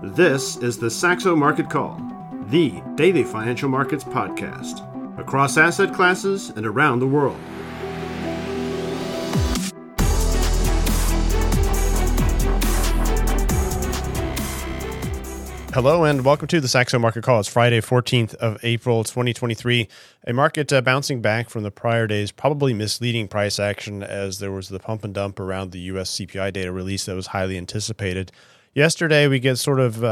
This is the Saxo Market Call, the daily financial markets podcast, across asset classes and around the world. Hello and welcome to the Saxo Market Call. It's Friday, 14th of April, 2023. A market bouncing back from the prior day's probably misleading price action as there was the pump and dump around the U.S. CPI data release that was highly anticipated. Yesterday, we get sort of,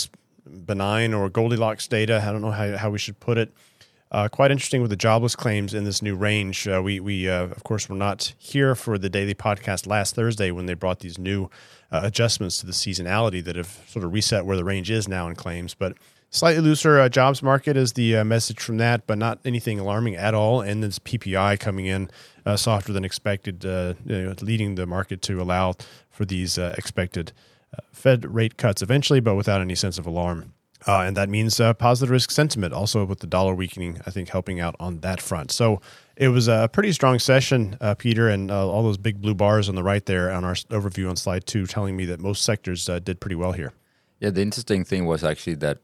benign or Goldilocks data. I don't know how we should put it. Quite interesting with the jobless claims in this new range. We of course, were not here for the daily podcast last Thursday when they brought these new adjustments to the seasonality that have sort of reset where the range is now in claims. But slightly looser jobs market is the message from that, but not anything alarming at all. And this PPI coming in softer than expected, leading the market to allow for these expected Fed rate cuts eventually, but without any sense of alarm. And that means positive risk sentiment, also with the dollar weakening, I think, helping out on that front. So it was a pretty strong session, Peter, and all those big blue bars on the right there on our overview on slide 2 telling me that most sectors did pretty well here. Yeah, the interesting thing was actually that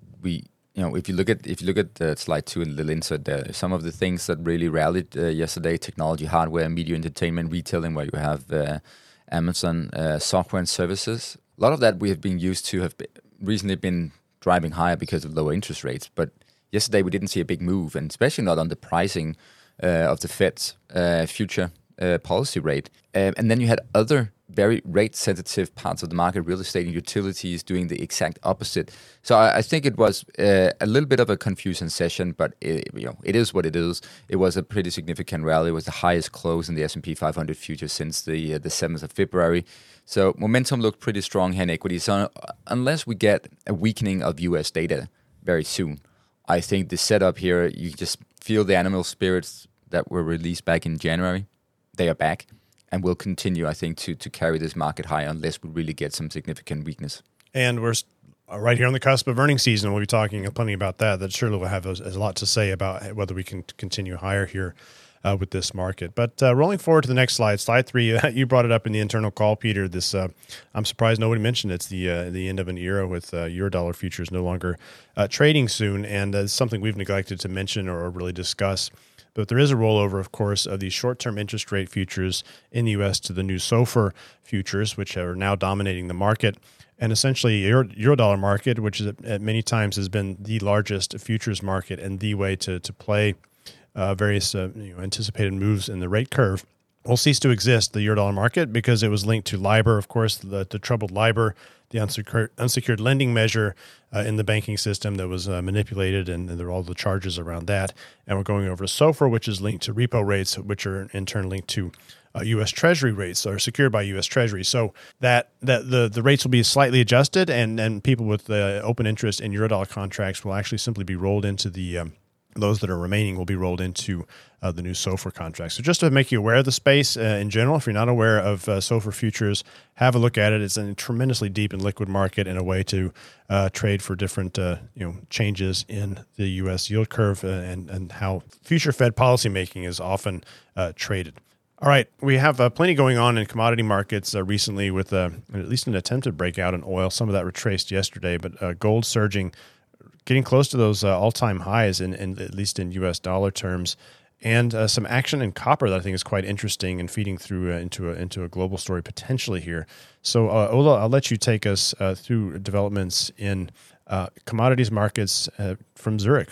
if you look at slide 2 and the little insert there, some of the things that really rallied yesterday: technology, hardware, media, entertainment, retailing, where you have Amazon, software and services. A lot of that we have been used to have recently been driving higher because of lower interest rates. But yesterday we didn't see a big move, and especially not on the pricing of the Fed's future policy rate. And then you had other very rate-sensitive parts of the market, real estate and utilities, doing the exact opposite. So I think it was a little bit of a confusing session, but it is what it is. It was a pretty significant rally. It was the highest close in the S&P 500 future since the 7th of February. So momentum looked pretty strong here in equity. So unless we get a weakening of U.S. data very soon, I think the setup here, you just feel the animal spirits that were released back in January. They are back and will continue, I think, to carry this market high unless we really get some significant weakness. And we're right here on the cusp of earnings season. We'll be talking plenty about that. That surely will have a lot to say about whether we can continue higher here with this market. But rolling forward to the next slide, slide 3, you brought it up in the internal call, Peter. This I'm surprised nobody mentioned it's the end of an era with Eurodollar futures no longer trading soon, and it's something we've neglected to mention or really discuss. But there is a rollover, of course, of these short-term interest rate futures in the U.S. to the new SOFR futures, which are now dominating the market. And essentially, Eurodollar market, which is at many times has been the largest futures market and the way to play various anticipated moves in the rate curve, will cease to exist, the Eurodollar market, because it was linked to LIBOR, of course, the troubled LIBOR, the unsecured lending measure in the banking system that was manipulated, and there are all the charges around that. And we're going over to SOFR, which is linked to repo rates, which are in turn linked to U.S. Treasury rates, or secured by U.S. Treasury. So that the rates will be slightly adjusted, and people with open interest in Eurodollar contracts will actually simply be rolled into the those that are remaining will be rolled into the new SOFR contract. So just to make you aware of the space in general, if you're not aware of SOFR futures, have a look at it. It's a tremendously deep and liquid market and a way to trade for different changes in the U.S. yield curve and how future Fed policymaking is often traded. All right, we have plenty going on in commodity markets recently with at least an attempted breakout in oil. Some of that retraced yesterday, but gold surging, getting close to those all-time highs in at least in U.S. dollar terms, and some action in copper that I think is quite interesting and feeding through into a global story potentially here. So, Ola, I'll let you take us through developments in commodities markets from Zurich.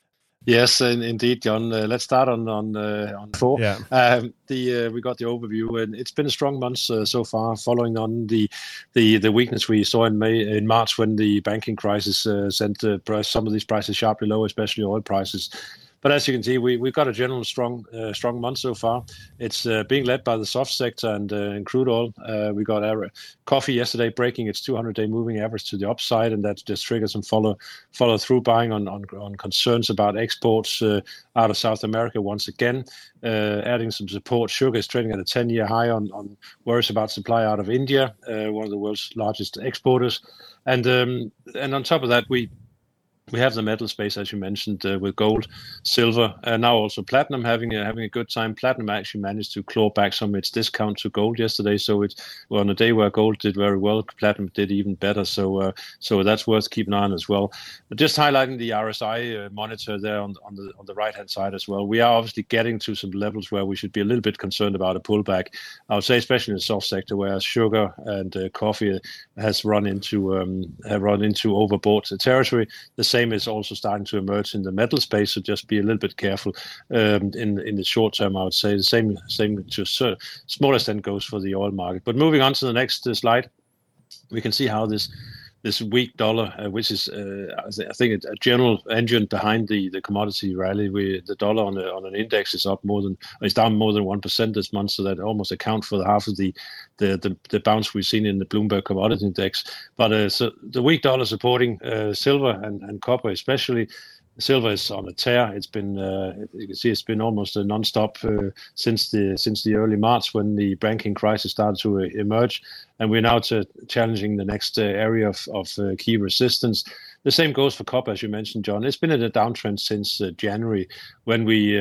Yes, indeed, John. Let's start on 4. Yeah. We got the overview, and it's been a strong month so far, following on the weakness we saw in March when the banking crisis sent some of these prices sharply low, especially oil prices. But as you can see, we've got a general strong month so far. It's being led by the soft sector and crude oil. We got coffee yesterday breaking its 200-day moving average to the upside, and that just triggered some follow-through buying on concerns about exports out of South America once again, adding some support. Sugar is trading at a 10-year high on worries about supply out of India, one of the world's largest exporters. And on top of that, we We have the metal space, as you mentioned, with gold, silver, and now also platinum having a good time. Platinum actually managed to claw back some of its discount to gold yesterday. So on a day where gold did very well, platinum did even better. So that's worth keeping an eye on as well. But just highlighting the RSI monitor there on the right hand side as well. We are obviously getting to some levels where we should be a little bit concerned about a pullback. I would say, especially in the soft sector, where sugar and coffee has run into overbought territory. The same is also starting to emerge in the metal space, so just be a little bit careful in the short term. I would say the same to a small extent goes for the oil market. But moving on to the next slide, we can see how this weak dollar, which is I think a general engine behind the commodity rally. The dollar on an index is down more than 1% this month, so that almost accounts for half of the bounce we've seen in the Bloomberg Commodity Index. But so the weak dollar supporting silver and copper especially. Silver is on a tear. It's been, you can see, it's been almost a non-stop since the early March when the banking crisis started to emerge, and we're now challenging the next area of key resistance. The same goes for copper, as you mentioned, John. It's been in a downtrend since January, when we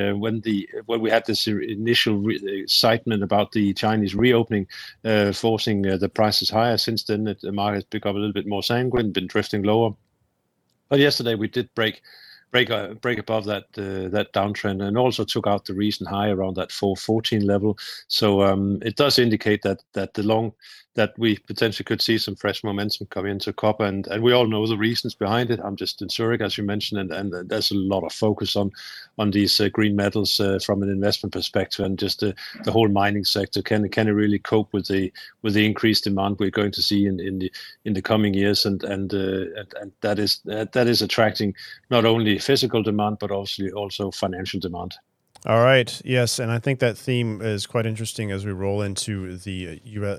had this initial excitement about the Chinese reopening, forcing the prices higher. Since then, the market has become a little bit more sanguine, been drifting lower. But yesterday we did break above that downtrend, and also took out the recent high around that 414 level. So it does indicate that we potentially could see some fresh momentum come into copper, and we all know the reasons behind it. I'm just in Zurich, as you mentioned, and there's a lot of focus on these green metals from an investment perspective, and just the whole mining sector. Can it really cope with the increased demand we're going to see in the coming years, and that is attracting not only physical demand but also financial demand. All right. Yes, and I think that theme is quite interesting as we roll into the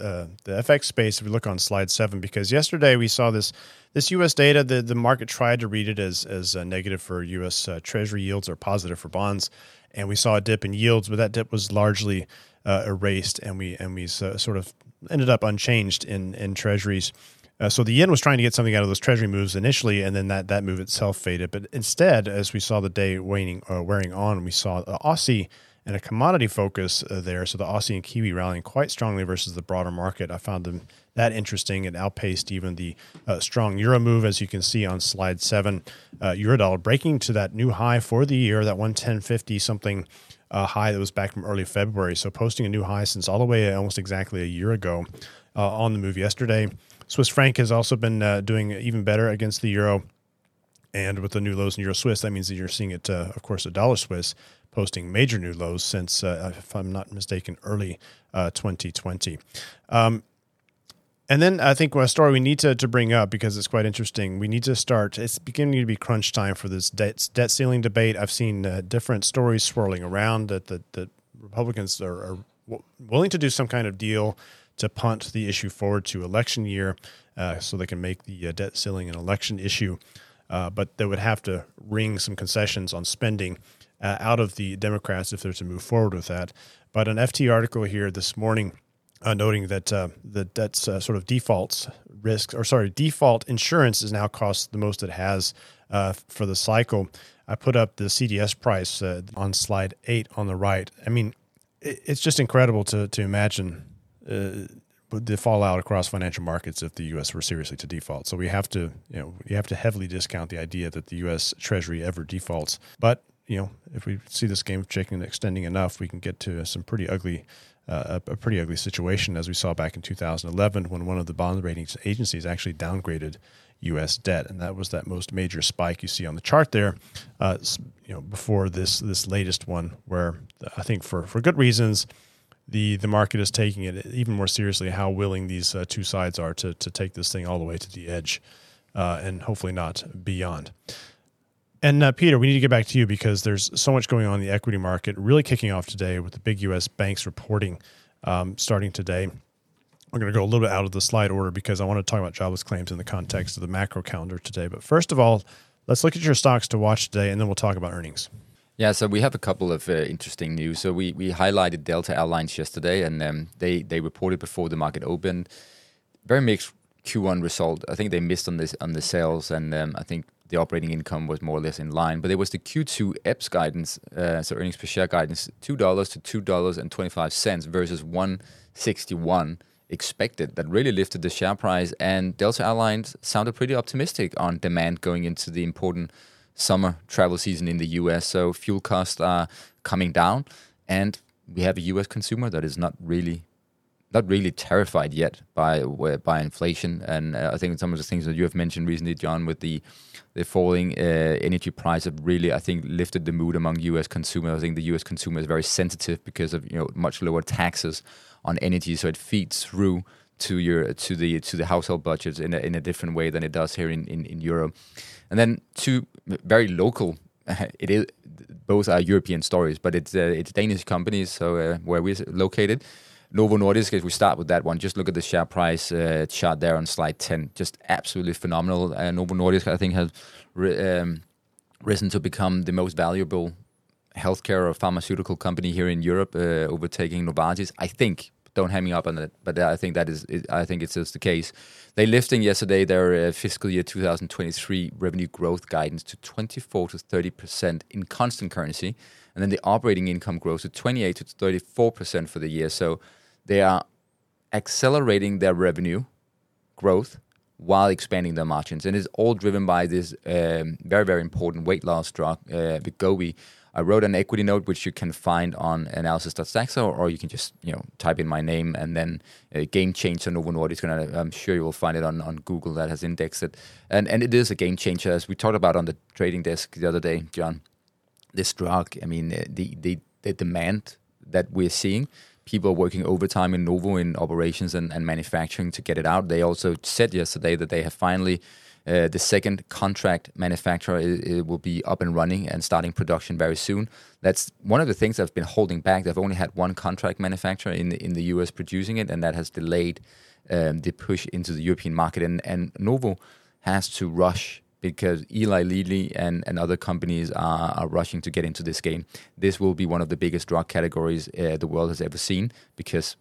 FX space. If we look on slide 7, because yesterday we saw this U.S. data. The market tried to read it as negative for U.S. Treasury yields or positive for bonds, and we saw a dip in yields, but that dip was largely erased, and we sort of ended up unchanged in Treasuries. So the yen was trying to get something out of those Treasury moves initially, and then that move itself faded. But instead, as we saw the day wearing on, we saw the Aussie and a commodity focus there. So the Aussie and Kiwi rallying quite strongly versus the broader market. I found that interesting. It outpaced even the strong euro move, as you can see on slide 7. Euro dollar breaking to that new high for the year, that 110.50 something high that was back from early February. So posting a new high since all the way almost exactly a year ago on the move yesterday. Swiss franc has also been doing even better against the euro, and with the new lows in euro Swiss, that means that you're seeing it, of course, a dollar Swiss posting major new lows since, if I'm not mistaken, early 2020. And then I think a story we need to bring up, because it's quite interesting. We need to start. It's beginning to be crunch time for this debt ceiling debate. I've seen different stories swirling around that the Republicans are willing to do some kind of deal to punt the issue forward to election year, so they can make the debt ceiling an election issue. But they would have to wring some concessions on spending out of the Democrats if they're to move forward with that. But an FT article here this morning noting that the debt's sort of default insurance has now cost the most it has for the cycle. I put up the CDS price on slide 8 on the right. I mean, it's just incredible to imagine the fallout across financial markets if the U.S. were seriously to default. So you have to heavily discount the idea that the U.S. Treasury ever defaults. But if we see this game of chicken extending enough, we can get to some pretty ugly, a pretty ugly situation, as we saw back in 2011 when one of the bond ratings agencies actually downgraded U.S. debt, and that was that most major spike you see on the chart there. Before this latest one, where I think for good reasons, the market is taking it even more seriously, how willing these two sides are to take this thing all the way to the edge, and hopefully not beyond. And Peter, we need to get back to you because there's so much going on in the equity market, really kicking off today with the big U.S. banks reporting starting today. We're going to go a little bit out of the slide order because I want to talk about jobless claims in the context of the macro calendar today. But first of all, let's look at your stocks to watch today, and then we'll talk about earnings. Yeah, so we have a couple of interesting news. So we highlighted Delta Airlines yesterday, and they reported before the market opened. Very mixed Q1 result. I think they missed on the sales, and I think the operating income was more or less in line. But it was the Q2 EPS guidance, so earnings per share guidance, $2 to $2.25 versus $1.61 expected, that really lifted the share price. And Delta Airlines sounded pretty optimistic on demand going into the important summer travel season in the US. So fuel costs are coming down, and we have a US consumer that is not really terrified yet by inflation. And I think some of the things that you have mentioned recently, John, with the falling energy price have really, I think, lifted the mood among U.S. consumers. I think the U.S. consumer is very sensitive because of much lower taxes on energy, so it feeds through to the household budgets in a different way than it does here in Europe. And then two very local. It is both are European stories, but it's Danish companies. So where we're located. Novo Nordisk, if we start with that one, just look at the share price chart there on slide 10. Just absolutely phenomenal. Novo Nordisk, I think, has risen to become the most valuable healthcare or pharmaceutical company here in Europe, overtaking Novartis. I think, don't hang me up on that, but I think it's just the case. They lifting yesterday their fiscal year 2023 revenue growth guidance to 24 to 30% in constant currency, and then the operating income grows to 28 to 34% for the year. So they are accelerating their revenue growth while expanding their margins. And it's all driven by this very, very important weight loss drug, Wegovy. I wrote an equity note, which you can find on analysis.saxo, or you can just type in my name and then Game Changer Novo Nordisk. And I'm sure you will find it on Google that has indexed it. And it is a game changer, as we talked about on the trading desk the other day, John. This drug, I mean, the demand that we're seeing, people are working overtime in Novo in operations and manufacturing to get it out. They also said yesterday that they have finally, the second contract manufacturer it will be up and running and starting production very soon. That's one of the things that's been holding back. They've only had one contract manufacturer in the US producing it, and that has delayed the push into the European market. And Novo has to rush, because Eli Lilly and other companies are rushing to get into this game. This will be one of the biggest drug categories the world has ever seen, because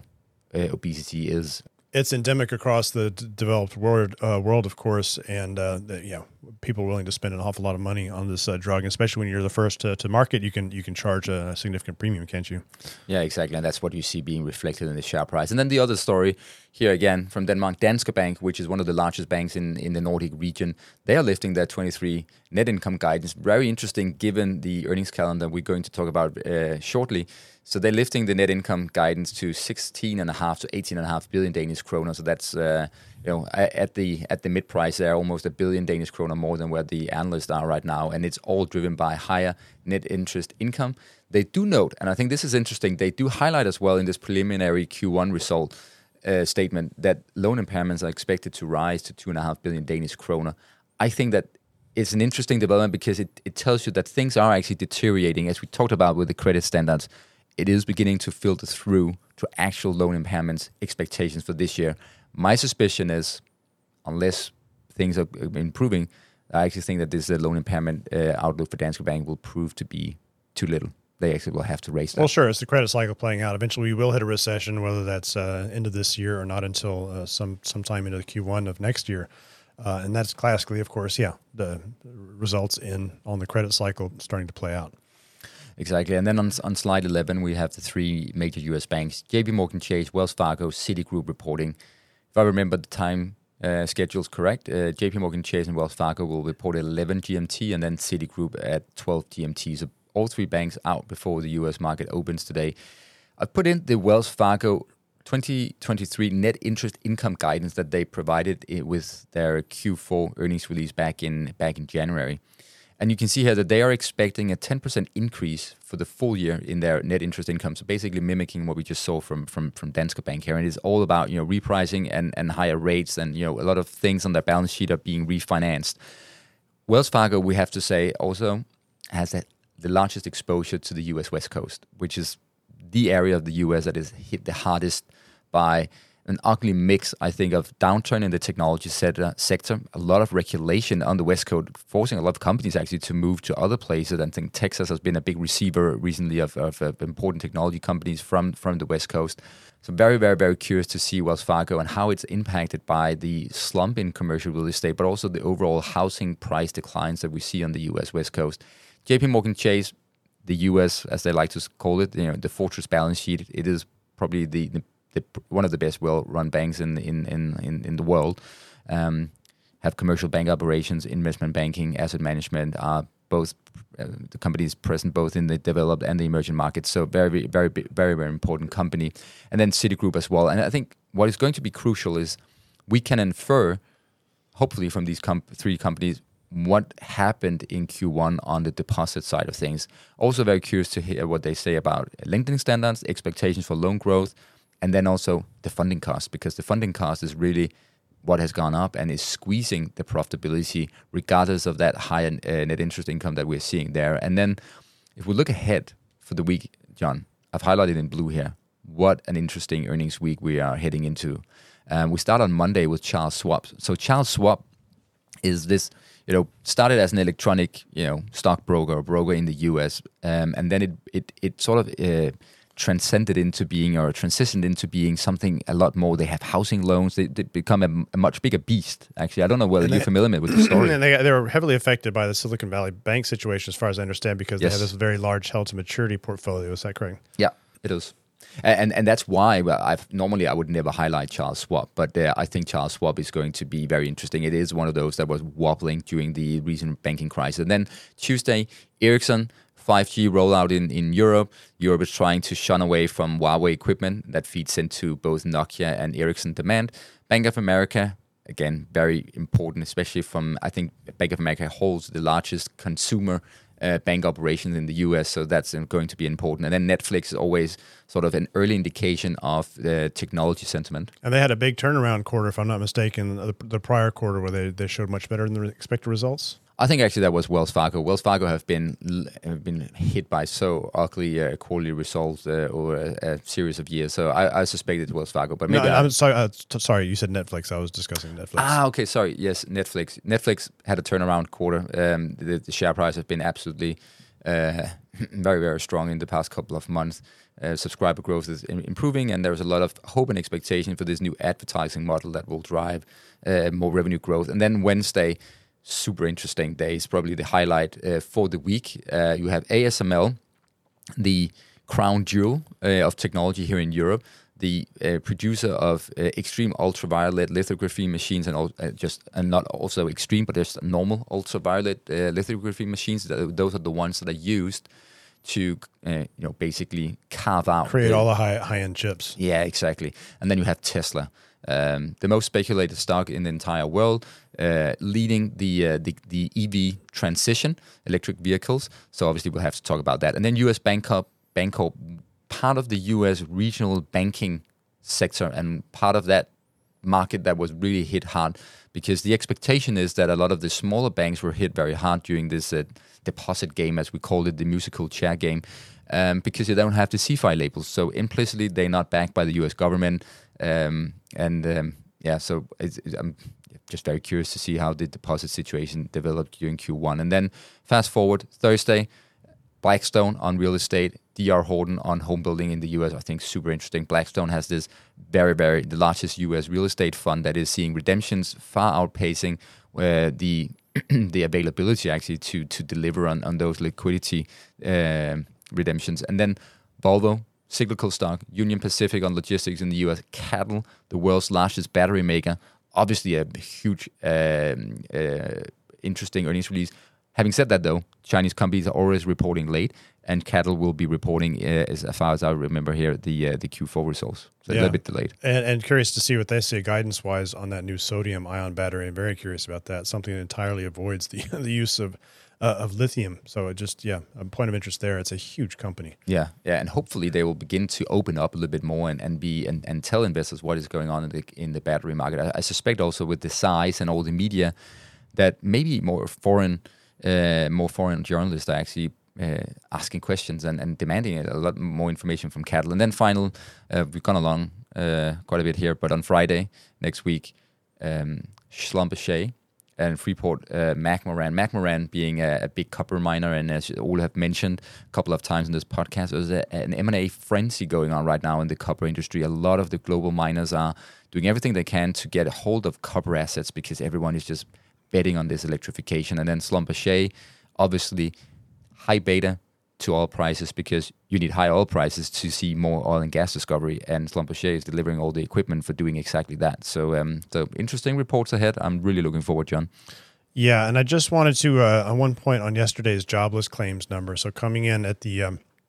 obesity is... It's endemic across the developed world, of course, and people are willing to spend an awful lot of money on this drug, especially when you're the first to market. You can charge a significant premium, can't you? Yeah, exactly, and that's what you see being reflected in the share price. And then the other story here again from Denmark, Danske Bank, which is one of the largest banks in the Nordic region. They are lifting their 23 net income guidance. Very interesting, given the earnings calendar we're going to talk about shortly. So they're lifting the net income guidance to 16.5 to 18.5 billion Danish kroner. So that's at the mid price there, almost 1 billion Danish kroner more than where the analysts are right now, and it's all driven by higher net interest income. They do note, and I think this is interesting, they do highlight as well in this preliminary Q1 result statement, that loan impairments are expected to rise to 2.5 billion Danish kroner. I think that it's an interesting development because it tells you that things are actually deteriorating, as we talked about with the credit standards. It is beginning to filter through to actual loan impairments expectations for this year. My suspicion is, unless things are improving, I actually think that this loan impairment outlook for Danske Bank will prove to be too little. They actually will have to raise that. Well, sure, it's the credit cycle playing out. Eventually, we will hit a recession, whether that's end of this year or not until sometime into the Q1 of next year. And that's classically, of course, the results on the credit cycle starting to play out. Exactly. And then on slide 11, we have the three major U.S. banks, JP Morgan Chase, Wells Fargo, Citigroup reporting. If I remember the time schedules correct, JP Morgan Chase and Wells Fargo will report at 11 GMT and then Citigroup at 12 GMT. So all three banks out before the U.S. market opens today. I've put in the Wells Fargo 2023 net interest income guidance that they provided with their Q4 earnings release back in January. And you can see here that they are expecting a 10% increase for the full year in their net interest income. So basically mimicking what we just saw from Danske Bank here. And it's all about repricing and higher rates, and a lot of things on their balance sheet are being refinanced. Wells Fargo, we have to say, also has the largest exposure to the US West Coast, which is the area of the US that is hit the hardest by an ugly mix, I think, of downturn in the technology sector, a lot of regulation on the West Coast, forcing a lot of companies actually to move to other places. I think Texas has been a big receiver recently of important technology companies from the West Coast. So very, very, very curious to see Wells Fargo and how it's impacted by the slump in commercial real estate, but also the overall housing price declines that we see on the U.S. West Coast. JP Morgan Chase, the U.S., as they like to call it, the fortress balance sheet, it is probably the one of the best well-run banks in the world. Have commercial bank operations, investment banking, asset management, are both the companies present both in the developed and the emerging markets. So very, very, very, very important company. And then Citigroup as well. And I think what is going to be crucial is we can infer, hopefully from these three companies, what happened in Q1 on the deposit side of things. Also very curious to hear what they say about lending standards, expectations for loan growth, and then also the funding cost, because the funding cost is really what has gone up and is squeezing the profitability regardless of that higher net interest income that we're seeing there. And then if we look ahead for the week, John, I've highlighted in blue here, what an interesting earnings week we are heading into. We start on Monday with Charles Schwab. So Charles Schwab is this, started as an electronic, stockbroker or broker in the US, and then it sort of transitioned into being something a lot more. They have housing loans. They become a much bigger beast, actually. I don't know whether you're familiar with the story. And they were heavily affected by the Silicon Valley Bank situation, as far as I understand, because they have this very large held-to-maturity portfolio. Is that correct? Yeah, it is. And that's why I would never highlight Charles Schwab, but I think Charles Schwab is going to be very interesting. It is one of those that was wobbling during the recent banking crisis. And then Tuesday, Ericsson, 5G rollout in Europe. Europe is trying to shun away from Huawei equipment that feeds into both Nokia and Ericsson demand. Bank of America, again, very important, especially I think Bank of America holds the largest consumer bank operations in the US, so that's going to be important. And then Netflix is always sort of an early indication of the technology sentiment. And they had a big turnaround quarter, if I'm not mistaken, the prior quarter where they showed much better than the expected results. I think actually that was Wells Fargo. Wells Fargo have been hit by so ugly quarterly results over a series of years. So I suspect it's Wells Fargo, but maybe I'm sorry. Sorry, you said Netflix. I was discussing Netflix. Okay. Sorry. Yes, Netflix. Netflix had a turnaround quarter. The share price has been absolutely very, very strong in the past couple of months. Subscriber growth is improving, and there's a lot of hope and expectation for this new advertising model that will drive more revenue growth. And then Wednesday, super interesting day, is probably the highlight for the week. You have ASML, the crown jewel of technology here in Europe, the producer of extreme ultraviolet lithography machines, and not also extreme, but just normal ultraviolet lithography machines. Those are the ones that are used to basically create all the high-end chips. Yeah, exactly. And then you have Tesla, the most speculated stock in the entire world, leading the EV transition, electric vehicles. So obviously we'll have to talk about that. And then US Bancorp, part of the US regional banking sector and part of that market that was really hit hard, because the expectation is that a lot of the smaller banks were hit very hard during this deposit game, as we called it, the musical chair game, because they don't have the CFI labels. So implicitly, they're not backed by the US government. So I'm just very curious to see how the deposit situation developed during Q1. And then fast forward Thursday, Blackstone on real estate, D.R. Horton on home building in the U.S. I think super interesting. Blackstone has this the largest U.S. real estate fund that is seeing redemptions far outpacing the availability actually to deliver on those liquidity redemptions. And then Volvo, cyclical stock, Union Pacific on logistics in the U.S., Cattle, the world's largest battery maker, obviously a huge interesting earnings release. Having said that, though, Chinese companies are always reporting late, and Cattle will be reporting, as far as I remember here, the Q4 results. So a little bit delayed. And curious to see what they say guidance-wise on that new sodium-ion battery. I'm very curious about that, something that entirely avoids the use of lithium. So a point of interest there. It's a huge company. Yeah, and hopefully they will begin to open up a little bit more and tell investors what is going on in the battery market. I suspect also with the size and all the media that maybe more foreign journalists are actually asking questions and demanding a lot more information from cattle. And then final, we've gone along quite a bit here, but on Friday next week, Schlumberger and Freeport McMoran being a big copper miner, and as you all have mentioned a couple of times in this podcast, there's an M&A frenzy going on right now in the copper industry. A lot of the global miners are doing everything they can to get a hold of copper assets because everyone is just betting on this electrification. And then Schlumberger, obviously high beta to oil prices because you need high oil prices to see more oil and gas discovery, and Schlumberger is delivering all the equipment for doing exactly that. So interesting reports ahead. I'm really looking forward, John. Yeah, and I just wanted to, on one point on yesterday's jobless claims number, so coming in at the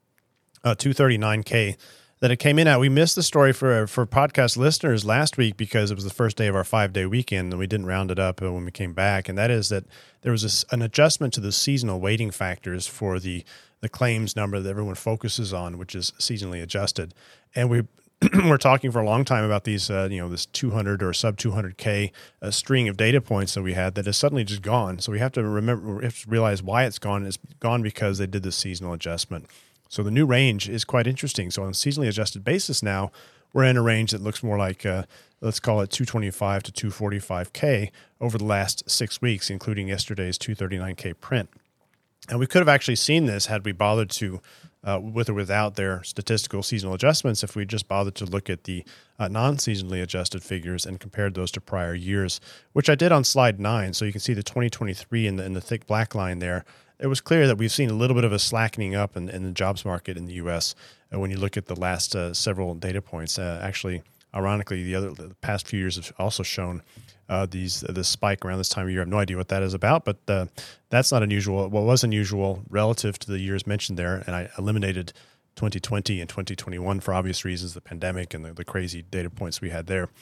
239K that it came in at, we missed the story for podcast listeners last week because it was the first day of our 5-day weekend, and we didn't round it up when we came back, and that is that there was an adjustment to the seasonal weighting factors for the claims number that everyone focuses on, which is seasonally adjusted. And we're talking for a long time about these, this 200 or sub 200K string of data points that we had that is suddenly just gone. So we have to realize why it's gone. It's gone because they did the seasonal adjustment. So the new range is quite interesting. So on a seasonally adjusted basis now, we're in a range that looks more like, let's call it 225 to 245K over the last 6 weeks, including yesterday's 239K print. And we could have actually seen this had we bothered to, with or without their statistical seasonal adjustments, if we just bothered to look at the non-seasonally adjusted figures and compared those to prior years, which I did on slide 9. So you can see the 2023 in the thick black line there. It was clear that we've seen a little bit of a slackening up in the jobs market in the U.S. When you look at the last several data points. Actually, ironically, the past few years have also shown this spike around this time of year. I have no idea what that is about, but that's not unusual. What was unusual relative to the years mentioned there, and I eliminated 2020 and 2021 for obvious reasons, the pandemic and the crazy data points we had there,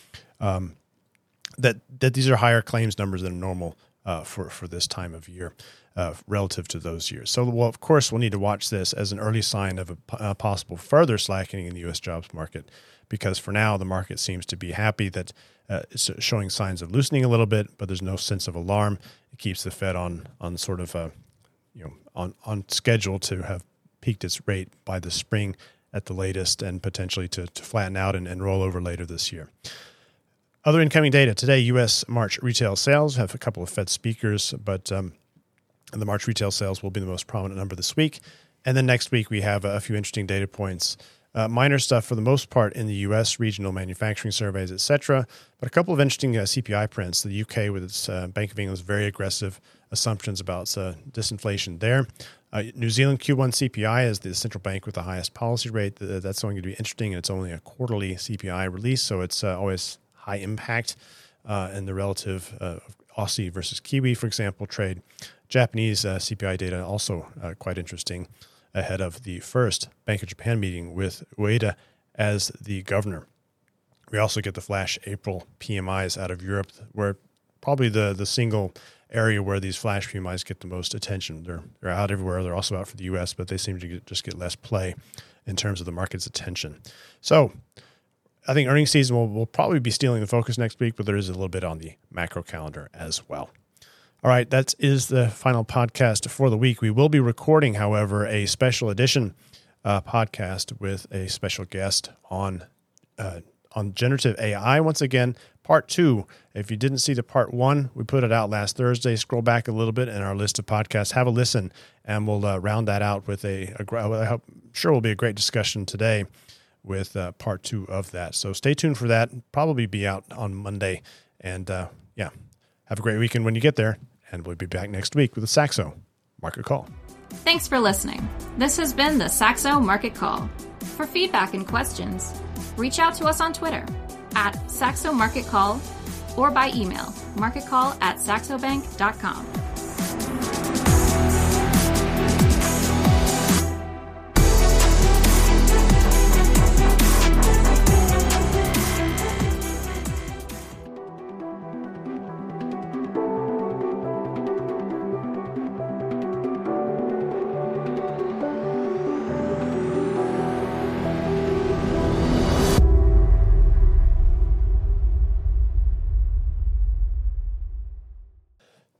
that these are higher claims numbers than normal for this time of year relative to those years. So, well, of course, we'll need to watch this as an early sign of a possible further slackening in the U.S. jobs market, because for now the market seems to be happy that it's showing signs of loosening a little bit, but there's no sense of alarm. It keeps the Fed on sort of on schedule to have peaked its rate by the spring at the latest, and potentially to flatten out and roll over later this year. Other incoming data today: U.S. March retail sales. Have a couple of Fed speakers, but the March retail sales will be the most prominent number this week. And then next week we have a few interesting data points. Minor stuff for the most part in the U.S., regional manufacturing surveys, etc. But a couple of interesting CPI prints. The U.K. with its Bank of England's very aggressive assumptions about disinflation there. New Zealand Q1 CPI is the central bank with the highest policy rate. That's going to be interesting, and it's only a quarterly CPI release, so it's always high impact in the relative Aussie versus Kiwi, for example, trade. Japanese CPI data also quite interesting, ahead of the first Bank of Japan meeting with Ueda as the governor. We also get the flash April PMIs out of Europe, where probably the single area where these flash PMIs get the most attention. They're out everywhere. They're also out for the U.S., but they seem to just get less play in terms of the market's attention. So I think earnings season will probably be stealing the focus next week, but there is a little bit on the macro calendar as well. All right, that is the final podcast for the week. We will be recording, however, a special edition podcast with a special guest on generative AI. Once again, part 2. If you didn't see the part 1, we put it out last Thursday. Scroll back a little bit in our list of podcasts. Have a listen, and we'll round that out with I'm sure will be a great discussion today with part 2 of that. So stay tuned for that. Probably be out on Monday. And have a great weekend when you get there. And we'll be back next week with a Saxo Market Call. Thanks for listening. This has been the Saxo Market Call. For feedback and questions, reach out to us on Twitter @Saxo Market Call or by email marketcall@saxobank.com.